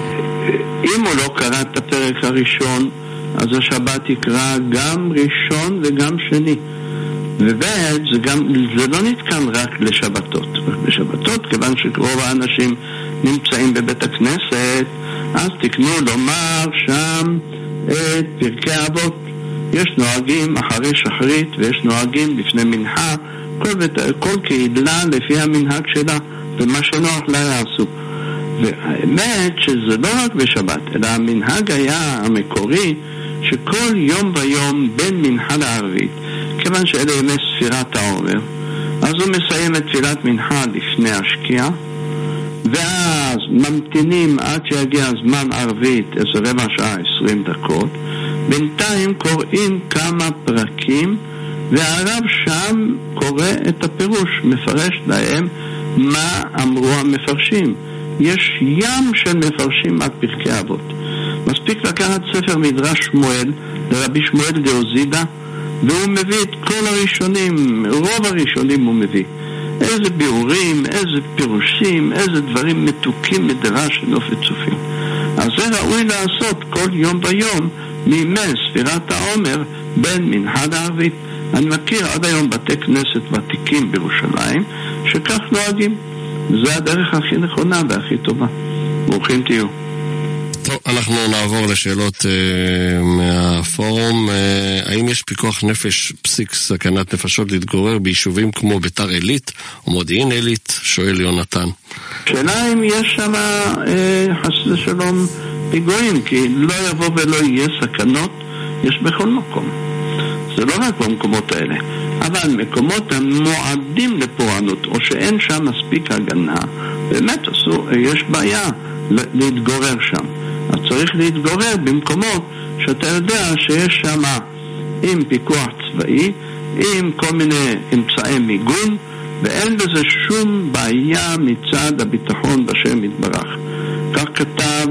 אם הוא לא קרא את הפרק הראשון, אז השבת יקרא גם ראשון וגם שני. ובעד זה לא נתקן רק לשבתות. בשבתות, כיוון שרוב האנשים נמצאים בבית הכנסת, אז תקנו לומר שם את פרקי אבות. יש נוהגים אחרי שחרית ויש נוהגים לפני מנחה. כל קהילה לפי המנהג שלה ומה שנוח לה יעשו. והאמת שזה לא רק בשבת, אלא המנהג היה המקורי שכל יום ויום בין מנחה לערבית, כיוון שאלה ימי ספירת העומר, אז הוא מסיים את תפילת מנחה לפני השקיעה, ואז ממתינים עד שיגיע זמן ערבית, איזה רבע שעה, 20 דקות. בינתיים קוראים כמה פרקים, והרב שם קורא את הפירוש, מפרש להם מה אמרו המפרשים. יש ים של מפרשים על פרקי אבות. מספיק לקחת ספר מדרש שמואל לרבי שמואל דאוזידה, והוא מביא את כל הראשונים, רוב הראשונים הוא מביא. איזה ביאורים, איזה פירושים, איזה דברים מתוקים מדרש שנופת צופים. אז זה ראוי לעשות כל יום ויום מימי ספירת העומר בין מנחה לערבית. אני מכיר עד היום בתי כנסת ותיקים בירושלים שכך נוהגים. זה הדרך הכי נכונה והכי טובה. ברוכים תהיו. טוב, אנחנו נעבור לשאלות מהפורום. האם יש פיקוח נפש פסיק סכנת נפשות להתגורר ביישובים כמו ביתר עילית או מודיעין עילית? שואל יונתן. שאלה אם יש שם חס ושלום פיגועים, כי לא יבוא ולא יהיה סכנות, יש בכל מקום. זה לא רק במקומות האלה, אבל מקומות המועדים לפורענות או שאין שם מספיק הגנה, באמת יש בעיה להתגורר שם. אז צריך להתגורר במקומות שאתה יודע שיש שם עם פיקוח צבאי, עם כל מיני אמצעי מיגון, ואין בזה שום בעיה מצד הביטחון בשם יתברך. כך כתב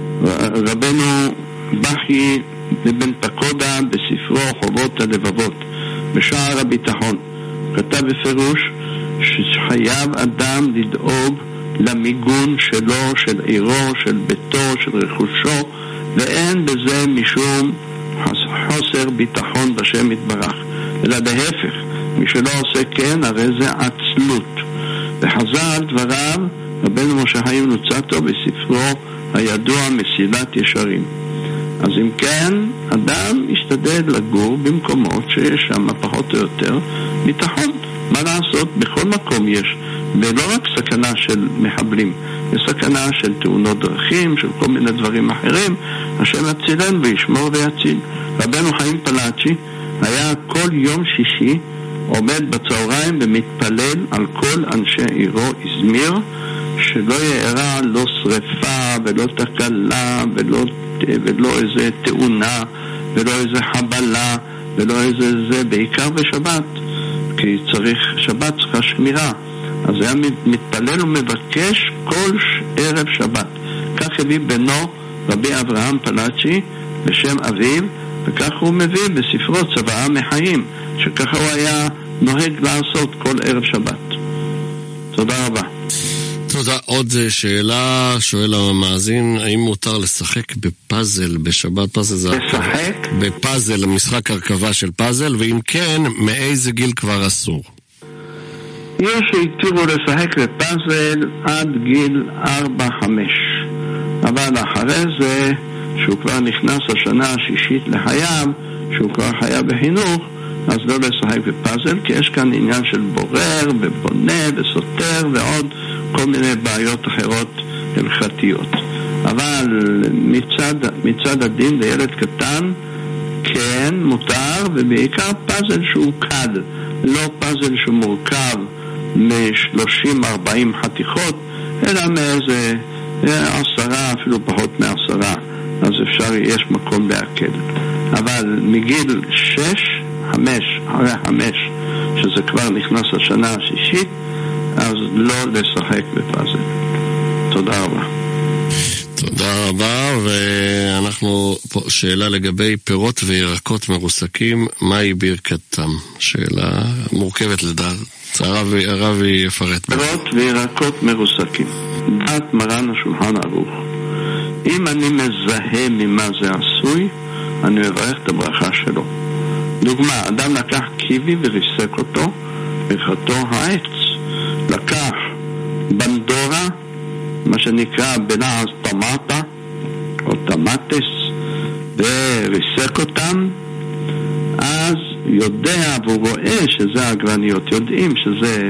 רבנו בכי בן פקודה בספרו חובות הלבבות בשער הביטחון. כתב בפירוש שחייב אדם לדאוג למיגון שלו, של עירו, של ביתו, של רכושו, ואין בזה משום חוסר ביטחון בשם יתברך, אלא להפך, מי שלא עושה כן הרי זה עצלות. וחז"ל דבריו רבנו משה חיים לוצאטו בספרו הידוע מסילת ישרים. אז אם כן, אדם ישתדל לגור במקומות שיש שם פחות או יותר ביטחון. מה לעשות? בכל מקום יש, ולא רק סכנה של מחבלים, יש סכנה של תאונות דרכים, של כל מיני דברים אחרים. השם יצילנו וישמור ויציל. רבנו חיים פלאצ'י היה כל יום שישי עומד בצהריים ומתפלל על כל אנשי עירו איזמיר, שלא יארע לא שריפה ולא תקלה ולא איזה תאונה ולא איזה חבלה ולא איזה זה, בעיקר בשבת, כי שבת צריכה שמירה. אז היה מתפלל ומבקש כל ערב שבת. כך הביא בנו רבי אברהם פלאצ'י בשם אביו, וכך הוא מביא בספרו צוואה מחיים, שככה הוא היה נוהג לעשות כל ערב שבת. תודה רבה. תודה. עוד שאלה, שואל המאזין, האם מותר לשחק בפאזל בשבת? פאזל זה לשחק? בפאזל, משחק הרכבה של פאזל, ואם כן, מאיזה גיל כבר אסור? יש שהתירו לשחק בפאזל עד גיל 4-5, אבל אחרי זה, שהוא כבר נכנס השנה השישית לחייו, שהוא כבר חייב בחינוך, אז לא לשחק בפאזל, כי יש כאן עניין של בורר ובונה וסותר ועוד כל מיני בעיות אחרות הלכתיות. אבל מצד הדין לילד קטן כן מותר, ובעיקר פאזל שהוא קל, לא פאזל שמורכב מ-30-40 חתיכות, אלא מאיזה 10, אפילו פחות מ10, אז אפשר, יש מקום להקל. אבל מגיל 5, אחרי 5, שזה כבר נכנס השנה השישית, אז לא לשחק בפאזל. תודה רבה. תודה רבה, ואנחנו פה שאלה לגבי פירות וירקות מרוסקים, מהי ברכתם? שאלה מורכבת לדעת, הרב יפרט. פירות וירקות מרוסקים, דעת מרן השולחן ערוך. אם אני מזהה ממה זה עשוי, אני מברך את הברכה שלו. דוגמה, אדם לקח קיבי וריסק אותו, ברכתו העץ. לקח בנדורה, מה שנקרא בלעז טמטה או טמטס, וריסק אותם, אז יודע והוא רואה שזה העגבניות, יודעים שזה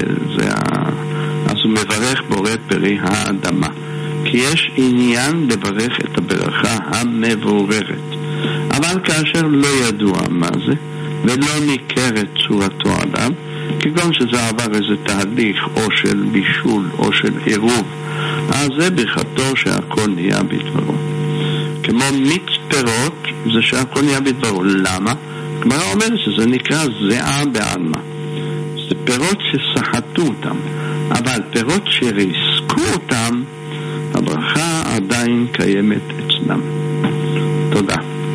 אז הוא מברך בורא פרי האדמה, כי יש עניין לברך את הברכה המבוררת. אבל כאשר לא ידוע מה זה ולא ניכרת צורתו עליו, כגון שזה עבר איזה תהליך או של בישול או של עירוב, אז זה ברכתו שהכל נהיה בדברו. כמו מיץ פירות, זה שהכל נהיה בדברו. למה? כלומר אומר שזה נקרא זיעה בעלמא. זה פירות שסחטו אותם, אבל פירות שריסקו אותם, הברכה עדיין קיימת אצלם. תודה.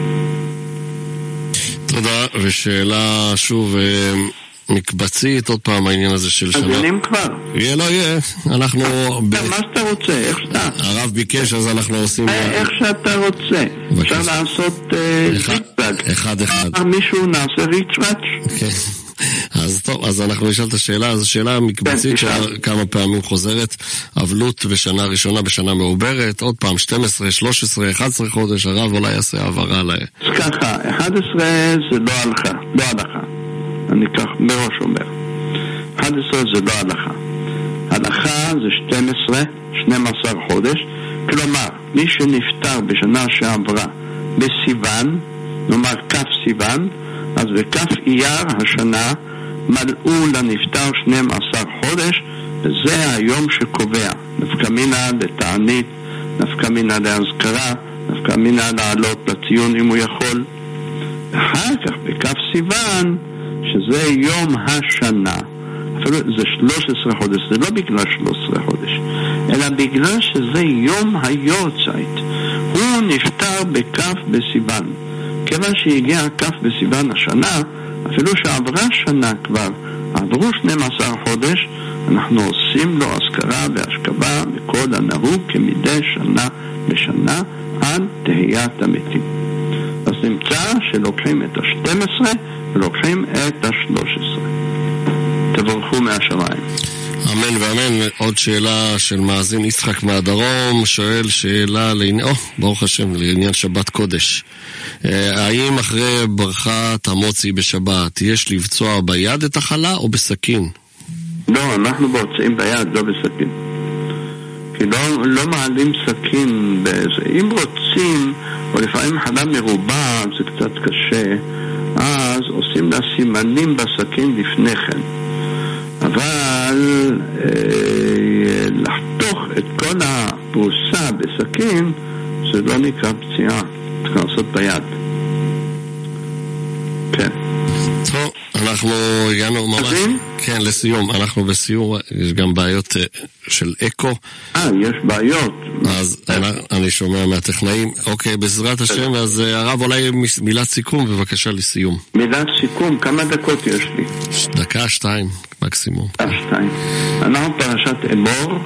תודה, ושאלה שוב מקבצית, עוד פעם העניין הזה של שנה. מבינים כבר? יהיה, לא יהיה. אנחנו... מה שאתה רוצה, איך שאתה. הרב ביקש, אז אנחנו עושים... איך שאתה רוצה. אפשר לעשות ריצ'רץ'. אחד. מישהו נעשה ריצ'רץ'? כן. אז טוב, אז אנחנו נשאל את השאלה, אז שאלה מקבצית שכמה פעמים חוזרת, אבלות ושנה ראשונה בשנה מעוברת, עוד פעם 12, 13, 11 חודש, הרב אולי יעשה העברה לה. אז ככה, 11 זה לא הלכה. אני כך מראש אומר. 11 זה לא הלכה. הלכה זה 12 חודש, כלומר, מי שנפטר בשנה שעברה בסיוון, נאמר כף סיוון, אז בכף אייר השנה מלאו לנפטר 12 חודש, וזה היום שקובע. נפקא מינה לתענית, נפקא מינה להזכרה, נפקא מינה לעלות לציון אם הוא יכול. אחר כך בכף סיוון, שזה יום השנה, אפילו זה 13 חודש, זה לא בגלל 13 חודש, אלא בגלל שזה יום היורצייט. הוא נפטר בכף בסיוון. כיוון שהגיע כף בסיוון השנה, אפילו שעברה שנה כבר, עברו 12 חודש, אנחנו עושים לו הזכרה והשכבה בכל הנהוג כמדי שנה בשנה עד תחיית המתים. אז נמצא שלוקחים את ה-12 ולוקחים את ה-13. תבורכו מהשמיים. אמן ואמן. עוד שאלה של מאזין יצחק מהדרום, שואל שאלה ברוך השם, לעניין שבת קודש. האם אחרי ברכת המוציא בשבת יש לבצוע ביד את החלה או בסכין? לא, אנחנו בוצעים ביד, לא בסכין. כי לא מעלים סכין בזה. אם רוצים, או לפעמים חלה מרובה, זה קצת קשה, אז עושים לה סימנים בסכין לפני כן. אבל לחתוך את כל הפרוסה בסכין, זה לא נקרא פציעה, צריך לעשות ביד. כן. טוב, אנחנו הגענו ממש... כן, לסיום. אנחנו בסיום, יש גם בעיות של אקו. יש בעיות. אז אני שומע מהטכנאים. אוקיי, בעזרת השם, אז הרב אולי מילת סיכום, בבקשה לסיום. מילת סיכום, כמה דקות יש לי? דקה, 2, מקסימום. 2. אנחנו פרשת אמור.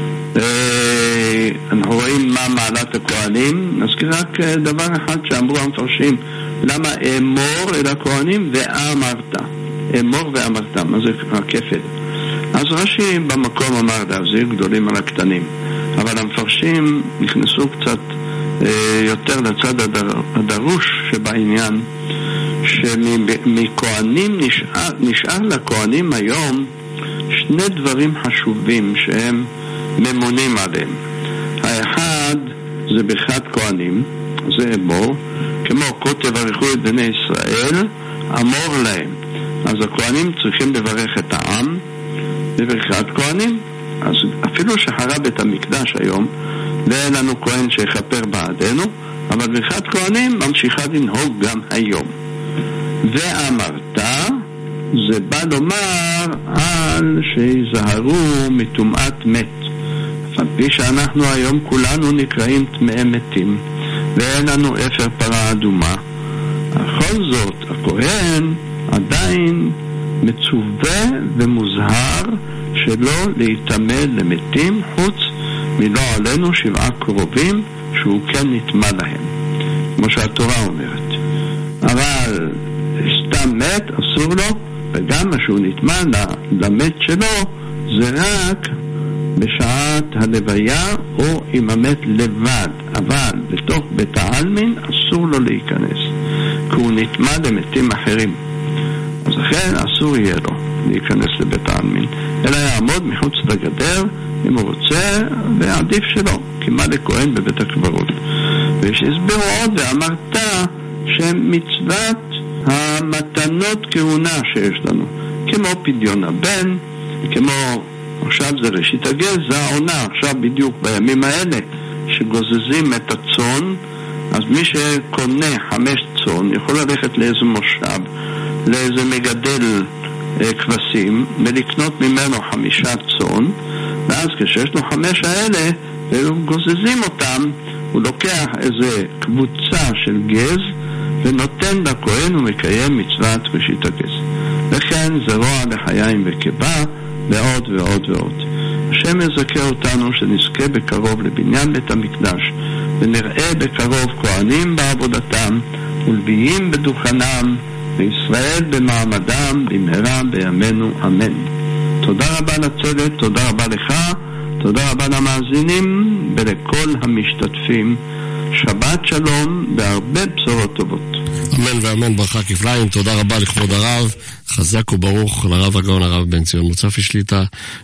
אנחנו רואים מה מעלת הכהנים. נזכיר רק דבר אחד שאמרו המפרשים. למה אמור אל הכהנים ואמרת? אמור ואמרת, מה זה הכפל? אז רש"י במקום אמר להחזיר גדולים על הקטנים, אבל המפרשים נכנסו קצת יותר לצד הדרוש שבעניין, שמכהנים נשאר לכהנים היום שני דברים חשובים שהם ממונים עליהם. האחד זה ברכת כהנים, זה אמור, כמו כה תברכו את בני ישראל, אמור להם. אז הכהנים צריכים לברך את העם בברכת כהנים. אז אפילו שחרב את המקדש היום, ואין לנו כהן שיכפר בעדנו, אבל ברכת כהנים ממשיכה לנהוג גם היום. ואמרת, זה בא לומר על שיזהרו מטומאת מת. לפי שאנחנו היום כולנו נקראים טמאי מתים, ואין לנו אפר פרה אדומה. בכל זאת, הכהן עדיין מצווה ומוזהר שלא להתאמה למתים, חוץ מלא עלינו 7 קרובים שהוא כן נטמא להם, כמו שהתורה אומרת. אבל סתם מת אסור לו, וגם מה שהוא נטמא למת שלו זה רק בשעת הלוויה או עם המת לבד, אבל בתוך בית העלמין אסור לו להיכנס, כי הוא נטמא למתים אחרים. אז לכן אסור יהיה לו להיכנס לבית העלמין, אלא יעמוד מחוץ לגדר אם הוא רוצה, ועדיף שלא, כי מה לכהן בבית הקברות. ושהסבירו עוד ואמרת שמצוות המתנות כהונה שיש לנו, כמו פדיון הבן, כמו עכשיו זה ראשית הגז, זה העונה, עכשיו בדיוק בימים האלה שגוזזים את הצאן, אז מי שקונה 5 צאן יכול ללכת לאיזה מושב, לאיזה מגדל כבשים, ולקנות ממנו 5 צאן, ואז כשיש לו 5 האלה וגוזזים אותם, הוא לוקח איזה קבוצה של גז ונותן לכהן ומקיים מצוות ראשית הגז. וכן זרוע לחיים וקיבה ועוד ועוד ועוד. השם יזכה אותנו שנזכה בקרוב לבניין בית המקדש, ונראה בקרוב כהנים בעבודתם ולוויים בדוכנם, וישראל במעמדם במהרה בימינו אמן. תודה רבה לצוות, תודה רבה לך, תודה רבה למאזינים ולכל המשתתפים. שבת שלום והרבה בשורות טובות. אמן ואמן, ברכה כפליים. תודה רבה לכבוד הרב, חזק וברוך לרב הגאון הרב בן ציון מוצפי שליט"א,